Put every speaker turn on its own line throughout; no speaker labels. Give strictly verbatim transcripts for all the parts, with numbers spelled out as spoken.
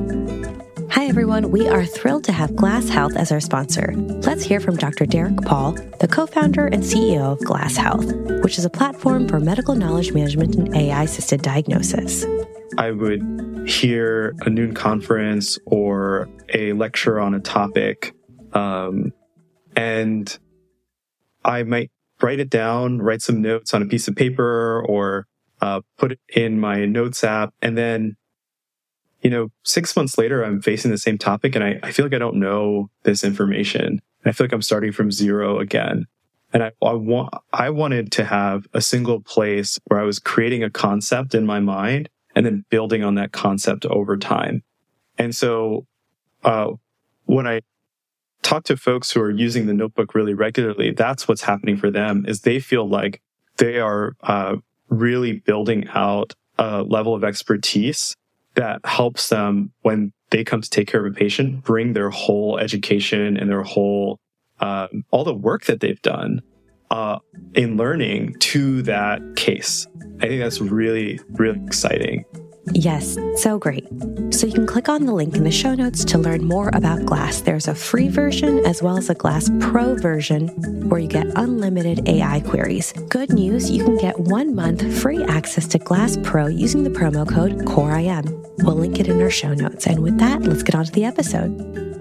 Hi, everyone. We are thrilled to have Glass Health as our sponsor. Let's hear from Doctor Derek Paul, the co-founder and C E O of Glass Health, which is a platform for medical knowledge management and A I-assisted diagnosis.
I would hear a noon conference or a lecture on a topic, um, and I might write it down, write some notes on a piece of paper, or uh, put it in my notes app. And then, you know, six months later, I'm facing the same topic, and I, I feel like I don't know this information. And I feel like I'm starting from zero again. And I, I want, I wanted to have a single place where I was creating a concept in my mind and then building on that concept over time. And so, uh, when I talk to folks who are using the notebook really regularly, that's what's happening for them, is they feel like they are uh, really building out a level of expertise that helps them, when they come to take care of a patient, bring their whole education and their whole, uh, all the work that they've done uh, in learning to that case. I think that's really, really exciting.
Yes, so great. So you can click on the link in the show notes to learn more about Glass. There's a free version as well as a Glass Pro version where you get unlimited A I queries. Good news, you can get one month free access to Glass Pro using the promo code COREIM. We'll link it in our show notes. And with that, let's get on to the episode.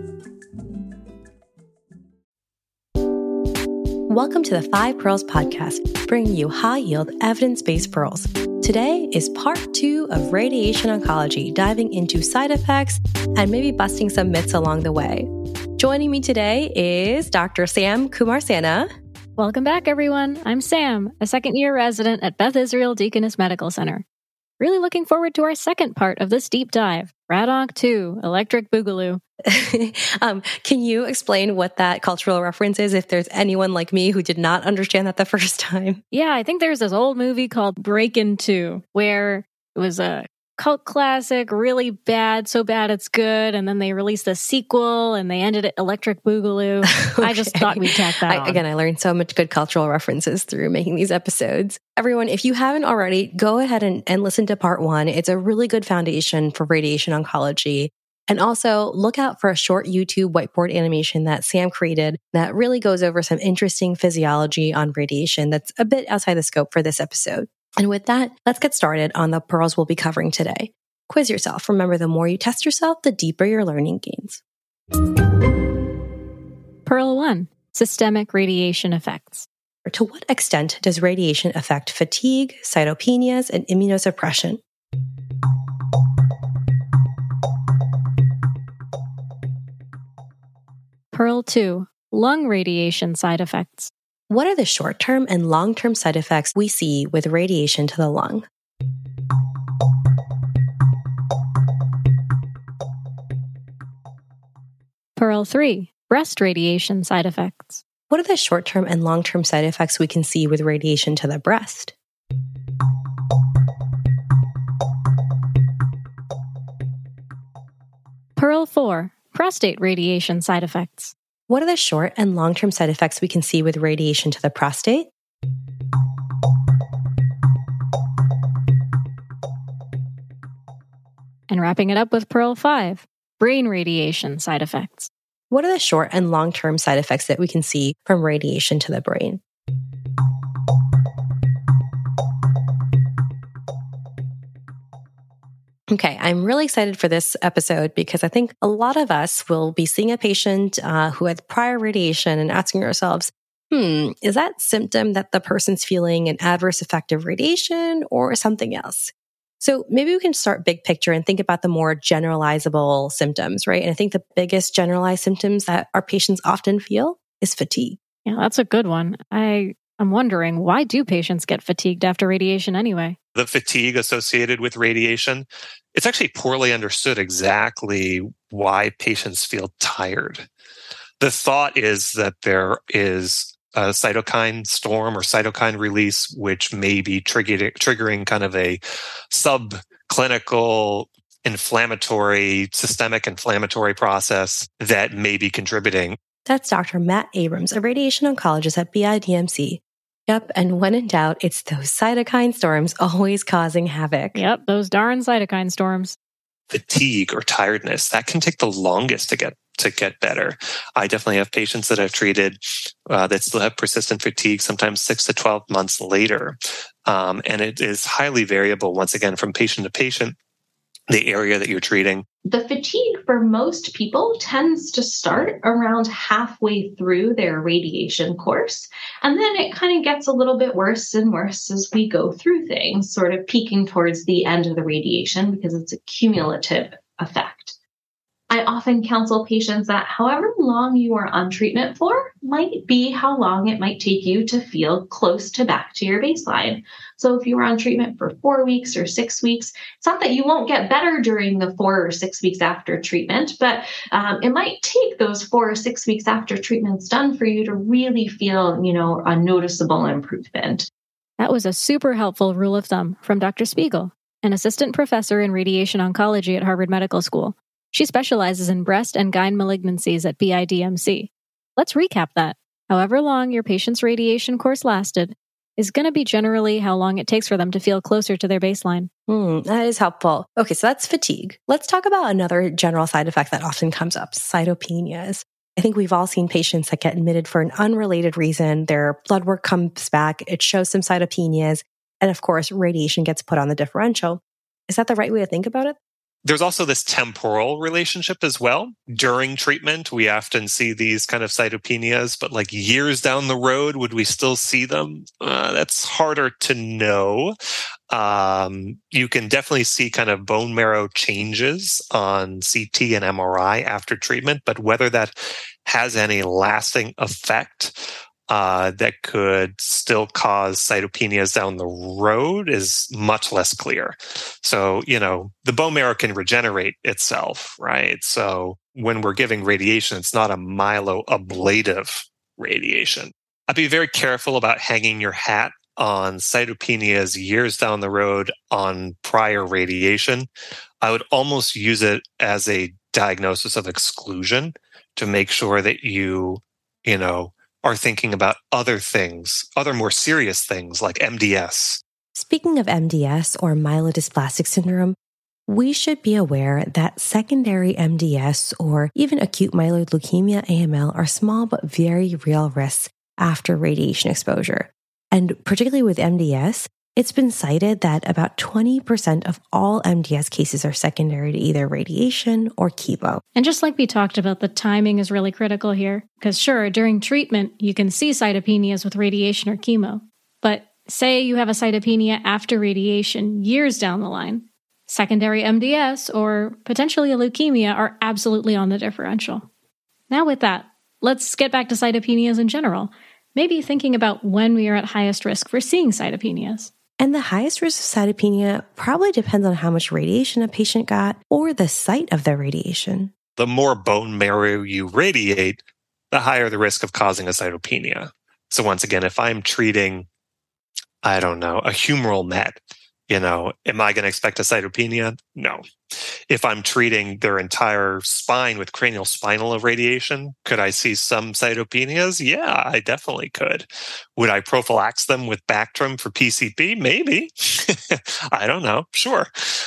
Welcome to the Five Pearls podcast, bringing you high-yield, evidence-based pearls. Today is part two of radiation oncology, diving into side effects and maybe busting some myths along the way. Joining me today is Doctor Sam Kumarsana.
Welcome back, everyone. I'm Sam, a second-year resident at Beth Israel Deaconess Medical Center. Really looking forward to our second part of this deep dive, RADONC two, Electric Boogaloo.
um, can you explain what that cultural reference is, if there's anyone like me who did not understand that the first time?
Yeah, I think there's this old movie called Breakin' two, where it was a cult classic, really bad, so bad it's good, and then they released a sequel, and they ended it Electric Boogaloo. Okay. I just thought we'd tack that
I,
on.
Again, I learned so much good cultural references through making these episodes. Everyone, if you haven't already, go ahead and, and listen to part one. It's a really good foundation for radiation oncology. And also look out for a short YouTube whiteboard animation that Sam created that really goes over some interesting physiology on radiation that's a bit outside the scope for this episode. And with that, let's get started on the pearls we'll be covering today. Quiz yourself. Remember, the more you test yourself, the deeper your learning gains.
Pearl one, systemic radiation effects.
To what extent does radiation affect fatigue, cytopenias, and immunosuppression?
Pearl two, lung radiation side effects.
What are the short-term and long-term side effects we see with radiation to the lung?
Pearl three, breast radiation side effects.
What are the short-term and long-term side effects we can see with radiation to the breast?
Pearl four, prostate radiation side effects.
What are the short and long-term side effects we can see with radiation to the prostate?
And wrapping it up with Pearl five, brain radiation side effects.
What are the short and long-term side effects that we can see from radiation to the brain? Okay, I'm really excited for this episode because I think a lot of us will be seeing a patient uh, who had prior radiation and asking ourselves, hmm, is that symptom that the person's feeling an adverse effect of radiation or something else? So maybe we can start big picture and think about the more generalizable symptoms, right? And I think the biggest generalized symptoms that our patients often feel is fatigue.
Yeah, that's a good one. I am wondering, why do patients get fatigued after radiation anyway?
The fatigue associated with radiation, it's actually poorly understood exactly why patients feel tired. The thought is that there is a cytokine storm or cytokine release, which may be triggered, triggering kind of a subclinical inflammatory, systemic inflammatory process that may be contributing.
That's Doctor Matt Abrams, a radiation oncologist at B I D M C. Yep, and when in doubt, it's those cytokine storms always causing havoc.
Yep, those darn cytokine storms.
fatigue or tiredness, that can take the longest to get to get better. I definitely have patients that I've treated uh, that still have persistent fatigue, sometimes six to twelve months later. Um, and it is highly variable, once again, from patient to patient, the area that you're treating.
The fatigue for most people tends to start around halfway through their radiation course. And then it kind of gets a little bit worse and worse as we go through things, sort of peaking towards the end of the radiation because it's a cumulative effect. I often counsel patients that however long you are on treatment for might be how long it might take you to feel close to back to your baseline. So if you were on treatment for four weeks or six weeks, it's not that you won't get better during the four or six weeks after treatment, but um, it might take those four or six weeks after treatment's done for you to really feel, you know, a noticeable improvement.
That was a super helpful rule of thumb from Doctor Spiegel, an assistant professor in radiation oncology at Harvard Medical School. She specializes in breast and gyne malignancies at B I D M C. Let's recap that. However long your patient's radiation course lasted is going to be generally how long it takes for them to feel closer to their baseline.
Hmm, that is helpful. Okay, so that's fatigue. Let's talk about another general side effect that often comes up, cytopenias. I think we've all seen patients that get admitted for an unrelated reason. Their blood work comes back, it shows some cytopenias, and of course, radiation gets put on the differential. Is that the right way to think about it?
There's also this temporal relationship as well. During treatment, we often see these kind of cytopenias, but like years down the road, would we still see them? Uh, that's harder to know. Um, you can definitely see kind of bone marrow changes on C T and M R I after treatment, but whether that has any lasting effect Uh, that could still cause cytopenias down the road is much less clear. So, you know, the bone marrow can regenerate itself, right? So when we're giving radiation, it's not a myeloablative radiation. I'd be very careful about hanging your hat on cytopenias years down the road on prior radiation. I would almost use it as a diagnosis of exclusion to make sure that you, you know, are thinking about other things, other more serious things like M D S.
Speaking of M D S or myelodysplastic syndrome, we should be aware that secondary M D S or even acute myeloid leukemia A M L are small but very real risks after radiation exposure. And particularly with M D S, it's been cited that about twenty percent of all M D S cases are secondary to either radiation or chemo.
And just like we talked about, the timing is really critical here. Because sure, during treatment, you can see cytopenias with radiation or chemo. But say you have a cytopenia after radiation years down the line, secondary M D S or potentially a leukemia are absolutely on the differential. Now with that, let's get back to cytopenias in general. Maybe thinking about when we are at highest risk for seeing cytopenias.
And the highest risk of cytopenia probably depends on how much radiation a patient got or the site of the radiation.
The more bone marrow you radiate, the higher the risk of causing a cytopenia. So once again, if I'm treating, I don't know, a humeral met, you know, am I going to expect a cytopenia? No. If I'm treating their entire spine with cranial spinal irradiation, could I see some cytopenias? Yeah, I definitely could. Would I prophylax them with Bactrim for P C P? Maybe. I don't know. Sure.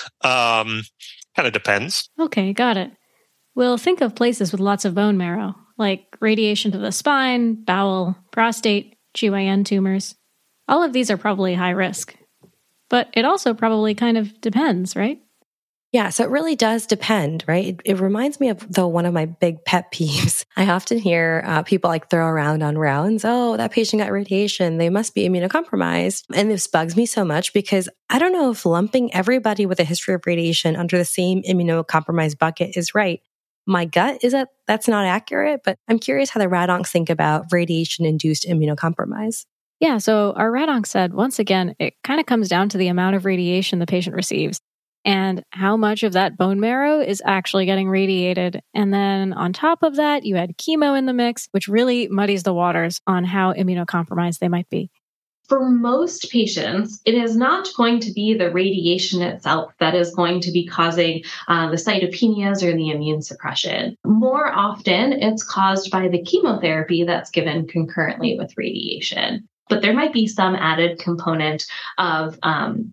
Um, kind of depends.
Okay, got it. We'll think of places with lots of bone marrow, like radiation to the spine, bowel, prostate, G Y N tumors. All of these are probably high risk. But it also probably kind of depends, right?
Yeah, so it really does depend, right? It, it reminds me of, though, one of my big pet peeves. I often hear uh, people like throw around on rounds, oh, that patient got radiation, they must be immunocompromised. And this bugs me so much because I don't know if lumping everybody with a history of radiation under the same immunocompromised bucket is right. My gut is that that's not accurate, but I'm curious how the RADoncs think about radiation-induced immunocompromise.
Yeah, so our RADonc said, once again, it kind of comes down to the amount of radiation the patient receives and how much of that bone marrow is actually getting radiated. And then on top of that, you had chemo in the mix, which really muddies the waters on how immunocompromised they might be.
For most patients, it is not going to be the radiation itself that is going to be causing uh, the cytopenias or the immune suppression. More often, it's caused by the chemotherapy that's given concurrently with radiation. But there might be some added component of um,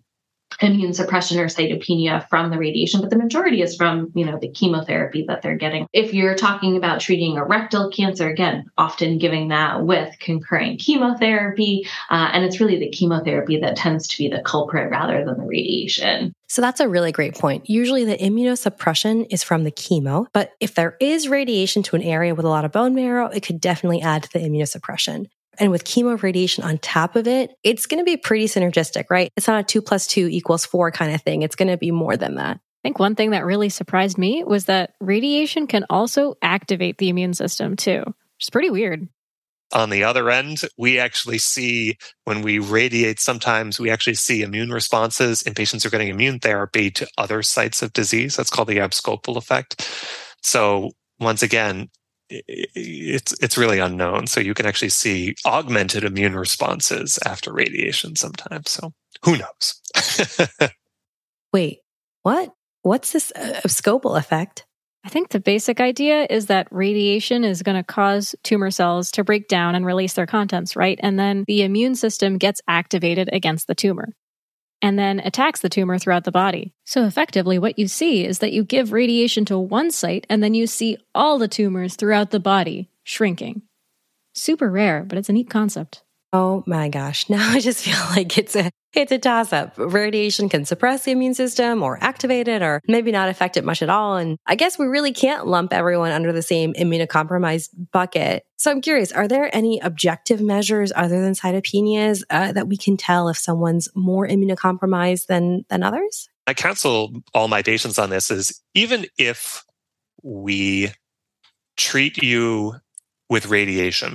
immune suppression or cytopenia from the radiation, but the majority is from, you know, the chemotherapy that they're getting. If you're talking about treating a rectal cancer, again, often giving that with concurrent chemotherapy, uh, and it's really the chemotherapy that tends to be the culprit rather than the radiation.
So that's a really great point. Usually the immunosuppression is from the chemo, but if there is radiation to an area with a lot of bone marrow, it could definitely add to the immunosuppression. And with chemo radiation on top of it, it's going to be pretty synergistic, right? It's not a two plus two equals four kind of thing. It's going to be more than that.
I think one thing that really surprised me was that radiation can also activate the immune system too, which is pretty weird.
On the other end, we actually see when we radiate, sometimes we actually see immune responses in patients who are getting immune therapy to other sites of disease. That's called the abscopal effect. So once again, it's it's really unknown. So you can actually see augmented immune responses after radiation sometimes. So who knows?
Wait, what? What's this abscopal effect?
I think the basic idea is that radiation is going to cause tumor cells to break down and release their contents, right? And then the immune system gets activated against the tumor and then attacks the tumor throughout the body. So effectively, what you see is that you give radiation to one site and then you see all the tumors throughout the body shrinking. Super rare, but it's a neat concept.
Oh my gosh. Now I just feel like it's a it's a toss-up. Radiation can suppress the immune system or activate it or maybe not affect it much at all. And I guess we really can't lump everyone under the same immunocompromised bucket. So I'm curious, are there any objective measures other than cytopenias uh, that we can tell if someone's more immunocompromised than, than others?
I counsel all my patients on this is even if we treat you with radiation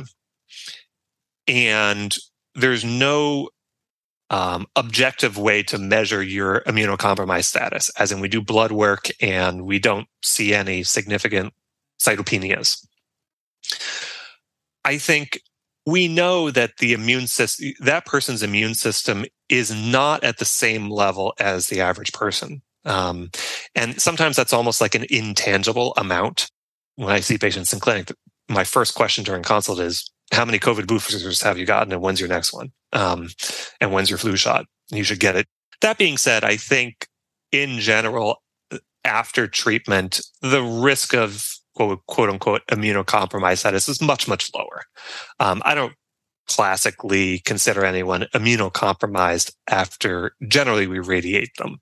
and there's no um, objective way to measure your immunocompromised status, as in we do blood work and we don't see any significant cytopenias. I think we know that the immune system, that person's immune system is not at the same level as the average person. Um, and sometimes that's almost like an intangible amount. When I see patients in clinic, my first question during consult is, how many COVID boosters have you gotten and when's your next one? Um, and when's your flu shot? You should get it. That being said, I think in general, after treatment, the risk of quote, quote unquote immunocompromised status is much, much lower. Um, I don't classically consider anyone immunocompromised after generally we radiate them.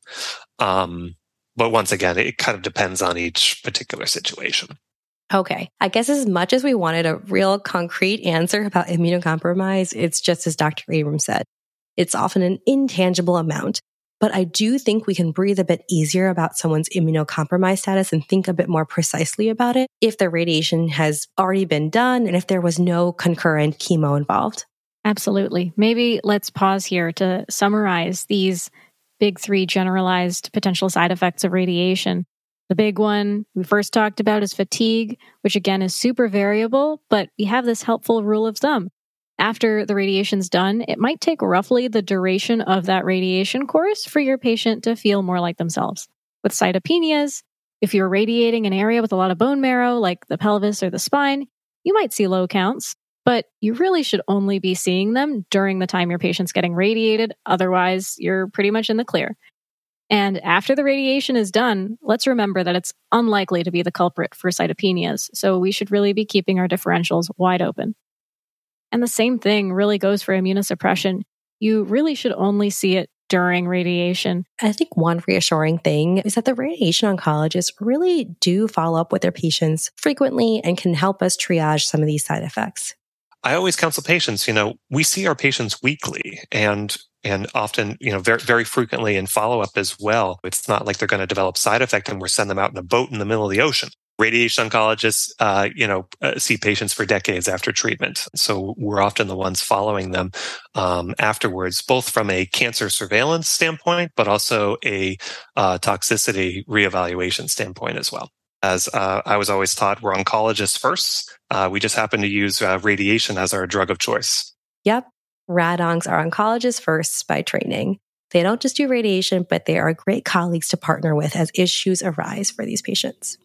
Um, but once again, it kind of depends on each particular situation.
Okay. I guess as much as we wanted a real concrete answer about immunocompromise, it's just as Doctor Abrams said. It's often an intangible amount, but I do think we can breathe a bit easier about someone's immunocompromised status and think a bit more precisely about it if the radiation has already been done and if there was no concurrent chemo involved.
Absolutely. Maybe let's pause here to summarize these big three generalized potential side effects of radiation. The big one we first talked about is fatigue, which again is super variable, but we have this helpful rule of thumb. After the radiation's done, it might take roughly the duration of that radiation course for your patient to feel more like themselves. With cytopenias, if you're radiating an area with a lot of bone marrow, like the pelvis or the spine, you might see low counts, but you really should only be seeing them during the time your patient's getting radiated. Otherwise, you're pretty much in the clear. And after the radiation is done, let's remember that it's unlikely to be the culprit for cytopenias, so we should really be keeping our differentials wide open. And the same thing really goes for immunosuppression. You really should only see it during radiation.
I think one reassuring thing is that the radiation oncologists really do follow up with their patients frequently and can help us triage some of these side effects.
I always counsel patients, you know, we see our patients weekly and and often, you know, very, very frequently in follow-up as well. It's not like they're going to develop side effect and we're sending them out in a boat in the middle of the ocean. Radiation oncologists, uh, you know, uh, see patients for decades after treatment. So we're often the ones following them um, afterwards, both from a cancer surveillance standpoint, but also a uh, toxicity reevaluation standpoint as well. As uh, I was always taught, we're oncologists first. Uh, we just happen to use uh, radiation as our drug of choice.
Yep. Rad-oncs are oncologists first by training. They don't just do radiation, but they are great colleagues to partner with as issues arise for these patients.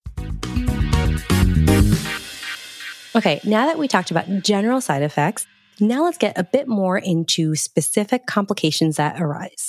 Okay, now that we talked about general side effects, now let's get a bit more into specific complications that arise.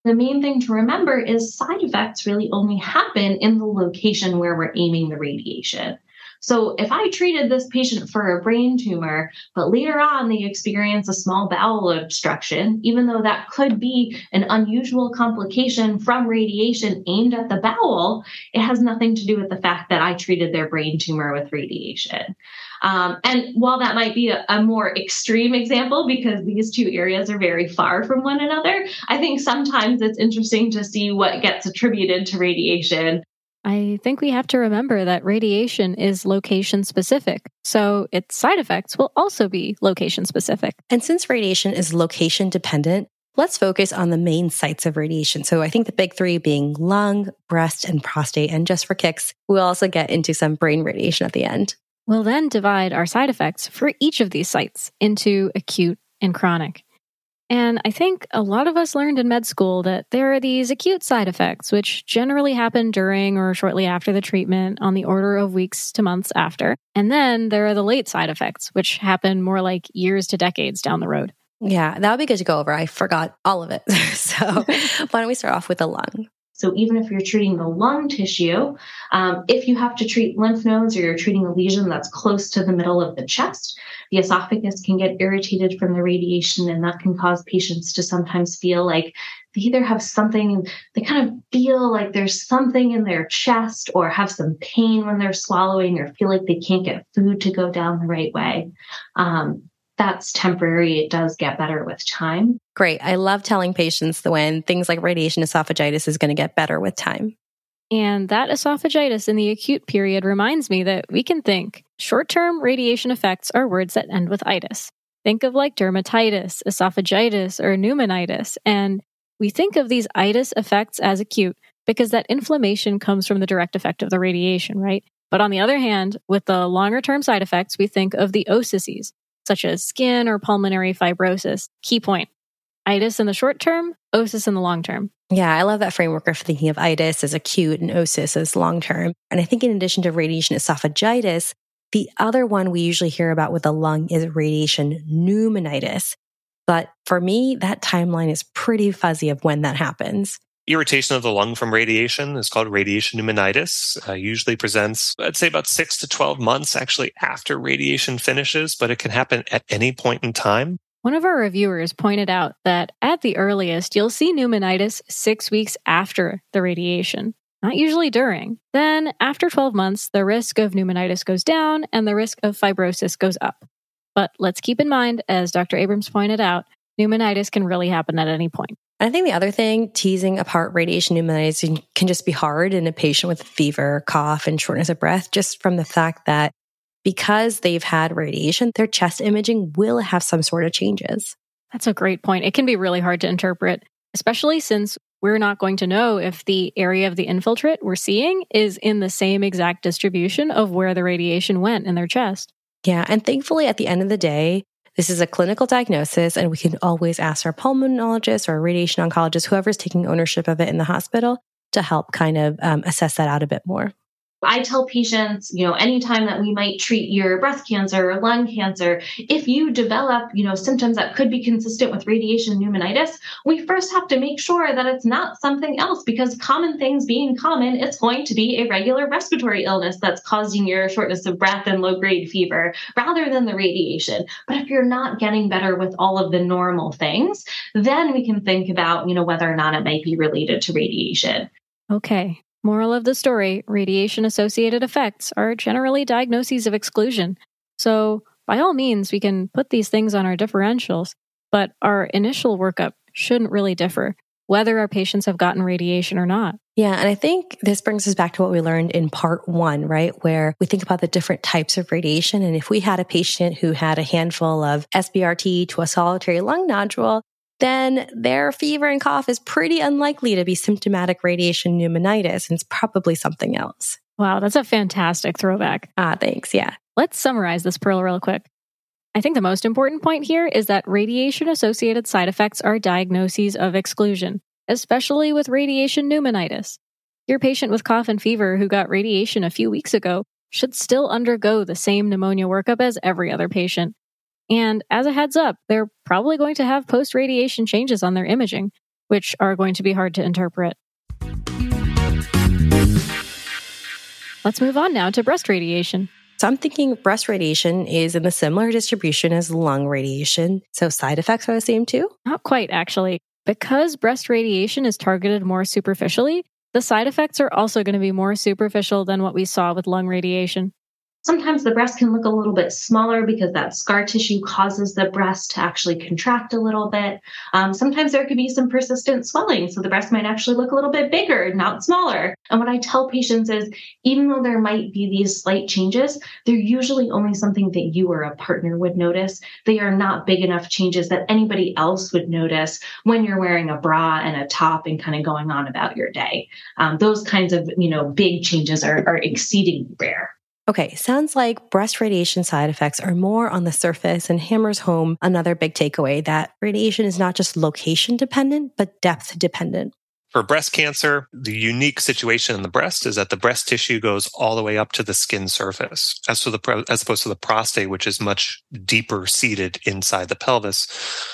The main thing to remember is side effects really only happen in the location where we're aiming the radiation. So if I treated this patient for a brain tumor, but later on they experience a small bowel obstruction, even though that could be an unusual complication from radiation aimed at the bowel, it has nothing to do with the fact that I treated their brain tumor with radiation. Um, and while that might be a, a more extreme example because these two areas are very far from one another, I think sometimes it's interesting to see what gets attributed to radiation.
I think we have to remember that radiation is location specific, so its side effects will also be location specific.
And since radiation is location dependent, let's focus on the main sites of radiation. So I think the big three being lung, breast, and prostate. And just for kicks, we'll also get into some brain radiation at the end.
We'll then divide our side effects for each of these sites into acute and chronic. And I think a lot of us learned in med school that there are these acute side effects, which generally happen during or shortly after the treatment on the order of weeks to months after. And then there are the late side effects, which happen more like years to decades down the road.
Yeah, that would be good to go over. I forgot all of it. So why don't we start off with the lung?
So even if you're treating the lung tissue, um, if you have to treat lymph nodes or you're treating a lesion that's close to the middle of the chest, the esophagus can get irritated from the radiation, and that can cause patients to sometimes feel like they either have something, they kind of feel like there's something in their chest or have some pain when they're swallowing or feel like they can't get food to go down the right way. Um, That's temporary. It does get better with time.
Great. I love telling patients that when things like radiation esophagitis is going to get better with time.
And that esophagitis in the acute period reminds me that we can think short-term radiation effects are words that end with itis. Think of like dermatitis, esophagitis, or pneumonitis. And we think of these itis effects as acute because that inflammation comes from the direct effect of the radiation, right? But on the other hand, with the longer-term side effects, we think of the osices, such as skin or pulmonary fibrosis. Key point, itis in the short term, osis in the long term.
Yeah, I love that framework of thinking of itis as acute and osis as long term. And I think in addition to radiation esophagitis, the other one we usually hear about with the lung is radiation pneumonitis. But for me, that timeline is pretty fuzzy of when that happens.
Irritation of the lung from radiation is called radiation pneumonitis. Uh, usually presents, I'd say, about six to twelve months actually after radiation finishes, but it can happen at any point in time.
One of our reviewers pointed out that at the earliest, you'll see pneumonitis six weeks after the radiation, not usually during. Then, after twelve months, the risk of pneumonitis goes down and the risk of fibrosis goes up. But let's keep in mind, as Doctor Abrams pointed out, pneumonitis can really happen at any point.
I think the other thing, teasing apart radiation pneumonitis can just be hard in a patient with fever, cough, and shortness of breath, just from the fact that because they've had radiation, their chest imaging will have some sort of changes.
That's a great point. It can be really hard to interpret, especially since we're not going to know if the area of the infiltrate we're seeing is in the same exact distribution of where the radiation went in their chest.
Yeah, and thankfully at the end of the day, this is a clinical diagnosis, and we can always ask our pulmonologist or our radiation oncologist, whoever's taking ownership of it in the hospital, to help kind of um, assess that out a bit more.
I tell patients, you know, anytime that we might treat your breast cancer or lung cancer, if you develop, you know, symptoms that could be consistent with radiation pneumonitis, we first have to make sure that it's not something else, because common things being common, it's going to be a regular respiratory illness that's causing your shortness of breath and low-grade fever rather than the radiation. But if you're not getting better with all of the normal things, then we can think about, you know, whether or not it might be related to radiation.
Okay. Moral of the story, radiation-associated effects are generally diagnoses of exclusion. So, by all means, we can put these things on our differentials, but our initial workup shouldn't really differ, whether our patients have gotten radiation or not.
Yeah, and I think this brings us back to what we learned in part one, right? Where we think about the different types of radiation. And if we had a patient who had a handful of S B R T to a solitary lung nodule, then their fever and cough is pretty unlikely to be symptomatic radiation pneumonitis, and it's probably something else.
Wow, that's a fantastic throwback.
Ah, thanks. Yeah.
Let's summarize this, Pearl, real quick. I think the most important point here is that radiation-associated side effects are diagnoses of exclusion, especially with radiation pneumonitis. Your patient with cough and fever who got radiation a few weeks ago should still undergo the same pneumonia workup as every other patient. And as a heads up, they're probably going to have post-radiation changes on their imaging. which are going to be hard to interpret. Let's move on now to breast radiation.
So I'm thinking breast radiation is in the similar distribution as lung radiation. So side effects are the same too?
Not quite, actually. Because breast radiation is targeted more superficially, the side effects are also going to be more superficial than what we saw with lung radiation.
Sometimes the breast can look a little bit smaller because that scar tissue causes the breast to actually contract a little bit. Um, sometimes there could be some persistent swelling, so the breast might actually look a little bit bigger, not smaller. And what I tell patients is, even though there might be these slight changes, they're usually only something that you or a partner would notice. They are not big enough changes that anybody else would notice when you're wearing a bra and a top and kind of going on about your day. Um, those kinds of, you know, big changes are, are exceedingly rare.
Okay, sounds like breast radiation side effects are more on the surface and hammers home another big takeaway that radiation is not just location dependent, but depth dependent.
For breast cancer, the unique situation in the breast is that the breast tissue goes all the way up to the skin surface, as, to the, as opposed to the prostate, which is much deeper seated inside the pelvis.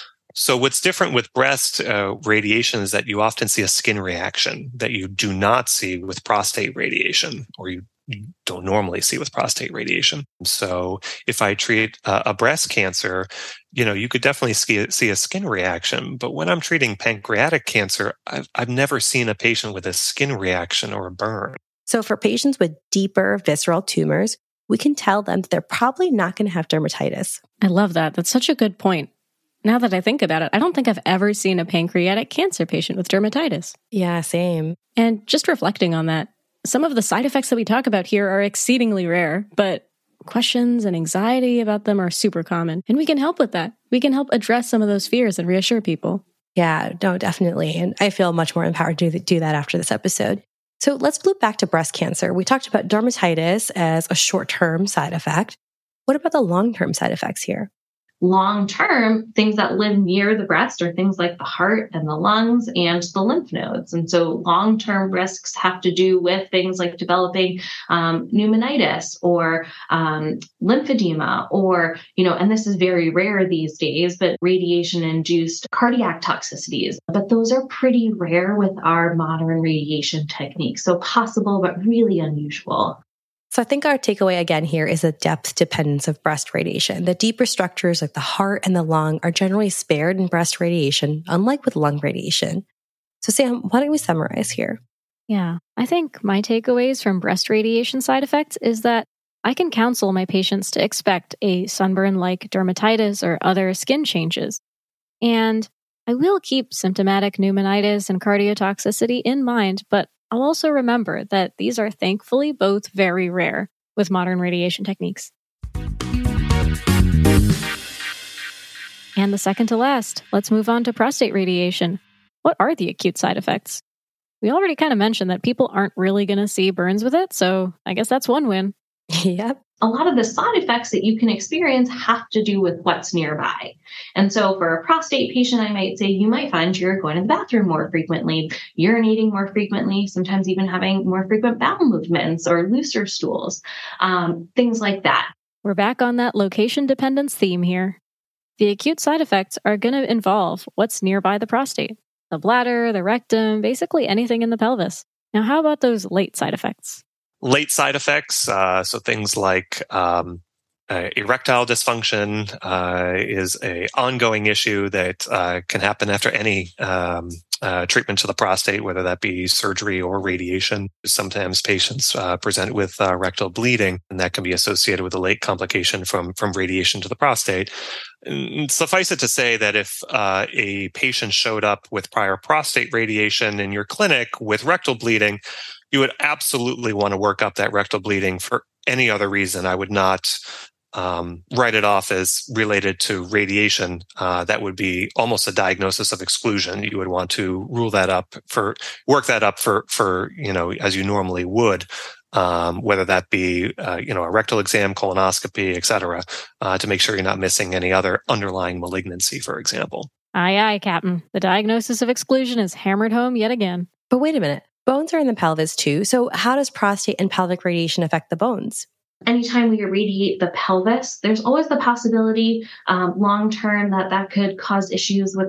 So what's different with breast uh, radiation is that you often see a skin reaction that you do not see with prostate radiation, or you you don't normally see with prostate radiation. So if I treat uh, a breast cancer, you know, you could definitely see, see a skin reaction. But when I'm treating pancreatic cancer, I've, I've never seen a patient with a skin reaction or a burn.
So for patients with deeper visceral tumors, we can tell them that they're probably not going to have dermatitis.
I love that. That's such a good point. Now that I think about it, I don't think I've ever seen a pancreatic cancer patient with dermatitis.
Yeah, same.
And just reflecting on that, some of the side effects that we talk about here are exceedingly rare, but questions and anxiety about them are super common. And we can help with that. We can help address some of those fears and reassure people.
Yeah, no, definitely. And I feel much more empowered to do that after this episode. So let's loop back to breast cancer. We talked about dermatitis as a short-term side effect. What about the long-term side effects here?
Long-term, things that live near the breast are things like the heart and the lungs and the lymph nodes. And so long-term risks have to do with things like developing um, pneumonitis or um, lymphedema or, you know, and this is very rare these days, but radiation-induced cardiac toxicities. But those are pretty rare with our modern radiation techniques. So possible, but really unusual.
So I think our takeaway again here is the depth dependence of breast radiation. The deeper structures like the heart and the lung are generally spared in breast radiation, unlike with lung radiation. So Sam, why don't we summarize here?
Yeah, I think my takeaways from breast radiation side effects is that I can counsel my patients to expect a sunburn-like dermatitis or other skin changes. And I will keep symptomatic pneumonitis and cardiotoxicity in mind, but I'll also remember that these are thankfully both very rare with modern radiation techniques. And the second to last, let's move on to prostate radiation. What are the acute side effects? We already kind of mentioned that people aren't really going to see burns with it, so I guess that's one win.
Yep.
A lot of the side effects that you can experience have to do with what's nearby. And so for a prostate patient, I might say you might find you're going to the bathroom more frequently, urinating more frequently, sometimes even having more frequent bowel movements or looser stools, um, things like that.
We're back on that location dependence theme here. The acute side effects are going to involve what's nearby the prostate, the bladder, the rectum, basically anything in the pelvis. Now, how about those late side effects?
Late side effects, uh, so things like um, uh, erectile dysfunction uh, is a ongoing issue that uh, can happen after any um, uh, treatment to the prostate, whether that be surgery or radiation. Sometimes patients uh, present with uh, rectal bleeding, and that can be associated with a late complication from, from radiation to the prostate. And suffice it to say that if uh, a patient showed up with prior prostate radiation in your clinic with rectal bleeding, you would absolutely want to work up that rectal bleeding for any other reason. I would not um, write it off as related to radiation. Uh, that would be almost a diagnosis of exclusion. You would want to rule that up for, work that up for, for you know, as you normally would, um, whether that be, uh, you know, a rectal exam, colonoscopy, et cetera, uh, to make sure you're not missing any other underlying malignancy, for example.
Aye, aye, Captain. The diagnosis of exclusion is hammered home yet again.
But wait a minute. Bones are in the pelvis too. So how does prostate and pelvic radiation affect the bones?
Anytime we irradiate the pelvis, there's always the possibility um, long-term that that could cause issues with the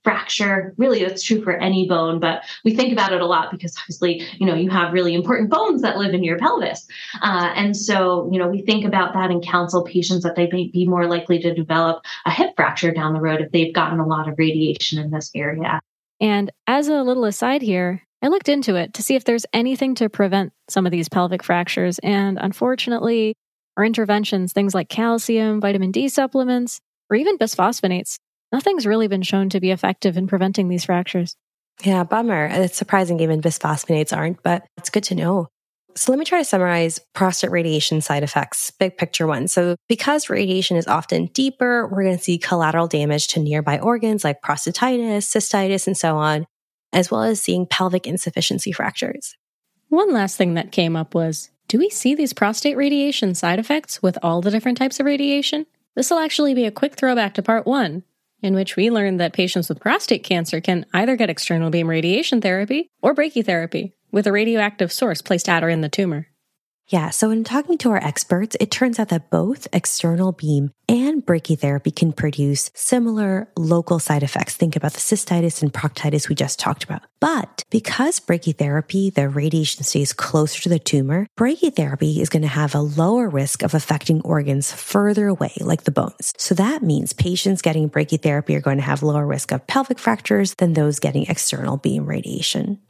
fracture, really that's true for any bone, but we think about it a lot because obviously, you know, you have really important bones that live in your pelvis. Uh, and so, you know, we think about that and counsel patients that they may be more likely to develop a hip fracture down the road if they've gotten a lot of radiation in this area.
And as a little aside here, I looked into it to see if there's anything to prevent some of these pelvic fractures. And unfortunately, our interventions, things like calcium, vitamin D supplements, or even bisphosphonates, nothing's really been shown to be effective in preventing these fractures.
Yeah, bummer. It's surprising even bisphosphonates aren't, but it's good to know. So let me try to summarize prostate radiation side effects, big picture one. So because radiation is often deeper, we're going to see collateral damage to nearby organs like prostatitis, cystitis, and so on, as well as seeing pelvic insufficiency fractures.
One last thing that came up was, do we see these prostate radiation side effects with all the different types of radiation? This will actually be a quick throwback to part one, in which we learned that patients with prostate cancer can either get external beam radiation therapy or brachytherapy with a radioactive source placed at or in the tumor.
Yeah, so in talking to our experts, it turns out that both external beam and brachytherapy can produce similar local side effects. Think about the cystitis and proctitis we just talked about. But because brachytherapy, the radiation stays closer to the tumor, brachytherapy is going to have a lower risk of affecting organs further away, like the bones. So that means patients getting brachytherapy are going to have lower risk of pelvic fractures than those getting external beam radiation.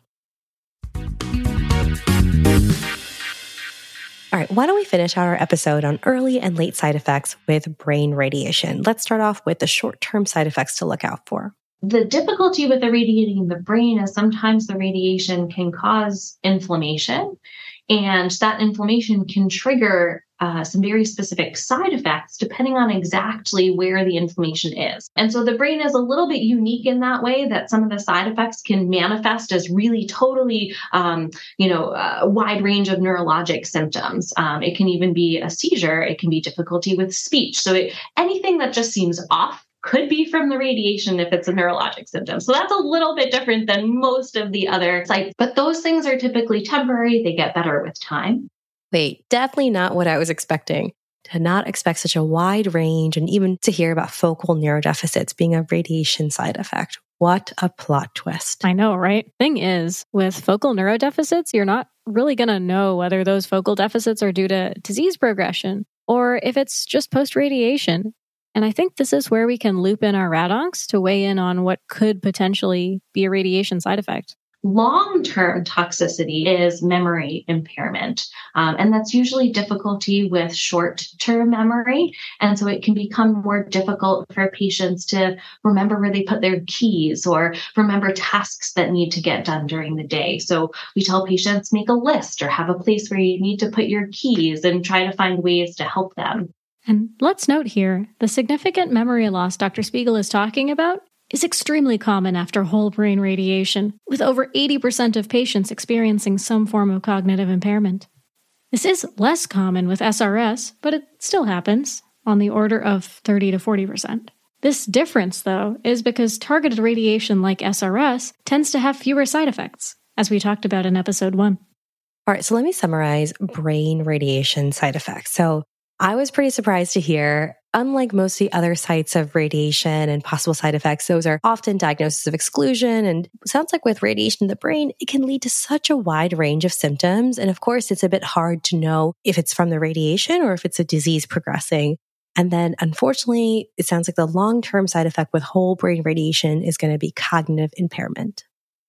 All right, why don't we finish out our episode on early and late side effects with brain radiation? Let's start off with the short-term side effects to look out for.
The difficulty with irradiating the brain is sometimes the radiation can cause inflammation, and that inflammation can trigger uh, some very specific side effects depending on exactly where the inflammation is. And so the brain is a little bit unique in that way that some of the side effects can manifest as really totally, um, you know, a wide range of neurologic symptoms. Um, it can even be a seizure. It can be difficulty with speech. So it, anything that just seems off could be from the radiation if it's a neurologic symptom. So that's a little bit different than most of the other sites, but those things are typically temporary. They get better with time.
Wait, definitely not what I was expecting. To not expect such a wide range and even to hear about focal neurodeficits being a radiation side effect. What a plot twist.
I know, right? Thing is, with focal neurodeficits, you're not really going to know whether those focal deficits are due to disease progression or if it's just post-radiation. And I think this is where we can loop in our radoncs to weigh in on what could potentially be a radiation side effect.
Long-term toxicity is memory impairment, um, and that's usually difficulty with short-term memory. And so it can become more difficult for patients to remember where they put their keys or remember tasks that need to get done during the day. So we tell patients make a list or have a place where you need to put your keys and try to find ways to help them.
And let's note here, the significant memory loss Doctor Spiegel is talking about is extremely common after whole brain radiation, with over eighty percent of patients experiencing some form of cognitive impairment. This is less common with S R S, but it still happens, on the order of thirty to forty percent. This difference, though, is because targeted radiation like S R S tends to have fewer side effects, as we talked about in episode one.
All right, so let me summarize brain radiation side effects. So I was pretty surprised to hear, unlike most of the other sites of radiation and possible side effects, those are often diagnoses of exclusion. And it sounds like with radiation in the brain, it can lead to such a wide range of symptoms. And of course, it's a bit hard to know if it's from the radiation or if it's a disease progressing. And then unfortunately, it sounds like the long-term side effect with whole brain radiation is going to be cognitive impairment.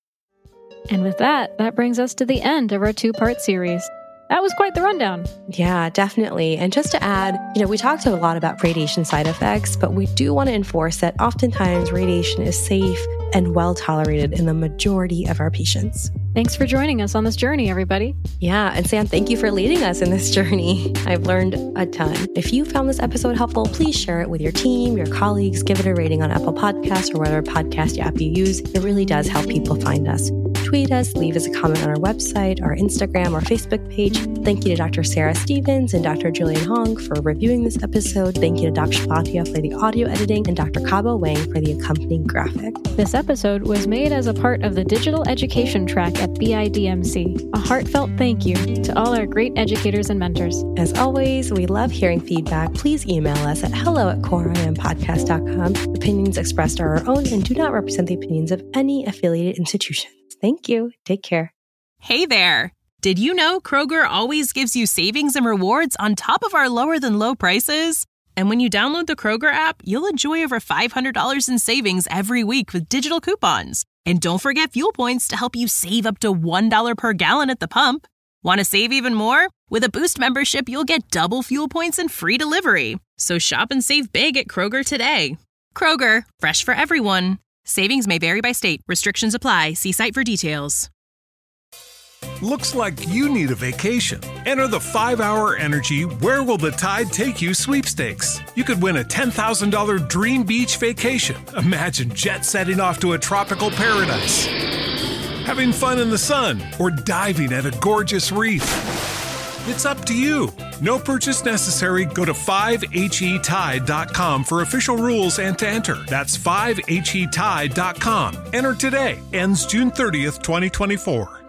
And with that, that brings us to the end of our two-part series. That was quite the rundown.
Yeah, definitely. And just to add, you know, we talked a lot about radiation side effects, but we do want to enforce that oftentimes radiation is safe and well tolerated in the majority of our patients.
Thanks for joining us on this journey, everybody.
Yeah, and Sam, thank you for leading us in this journey. I've learned a ton. If you found this episode helpful, please share it with your team, your colleagues, give it a rating on Apple Podcasts or whatever podcast app you use. It really does help people find us. To tweet us, leave us a comment on our website, our Instagram, or Facebook page. Thank you to Doctor Sarah Stevens and Doctor Julian Hong for reviewing this episode. Thank you to Doctor Shapatia for the audio editing and Doctor Cabo Wang for the accompanying graphic.
This episode was made as a part of the digital education track at B I D M C. A heartfelt thank you to all our great educators and mentors.
As always, we love hearing feedback. Please email us at hello at core I M podcast dot com. Opinions expressed are our own and do not represent the opinions of any affiliated institutions. Thank you. Take care.
Hey there. Did you know Kroger always gives you savings and rewards on top of our lower than low prices? And when you download the Kroger app, you'll enjoy over five hundred dollars in savings every week with digital coupons. And don't forget fuel points to help you save up to one dollar per gallon at the pump. Want to save even more? With a Boost membership, you'll get double fuel points and free delivery. So shop and save big at Kroger today. Kroger, fresh for everyone. Savings may vary by state. Restrictions apply. See site for details.
Looks like you need a vacation. Enter the five hour Energy Where Will the Tide Take You sweepstakes. You could win a ten thousand dollars dream beach vacation. Imagine jet setting off to a tropical paradise, having fun in the sun, or diving at a gorgeous reef. It's up to you. No purchase necessary. Go to five H E tide dot com for official rules and to enter. That's five H E tide dot com. Enter today. Ends June thirtieth, twenty twenty-four.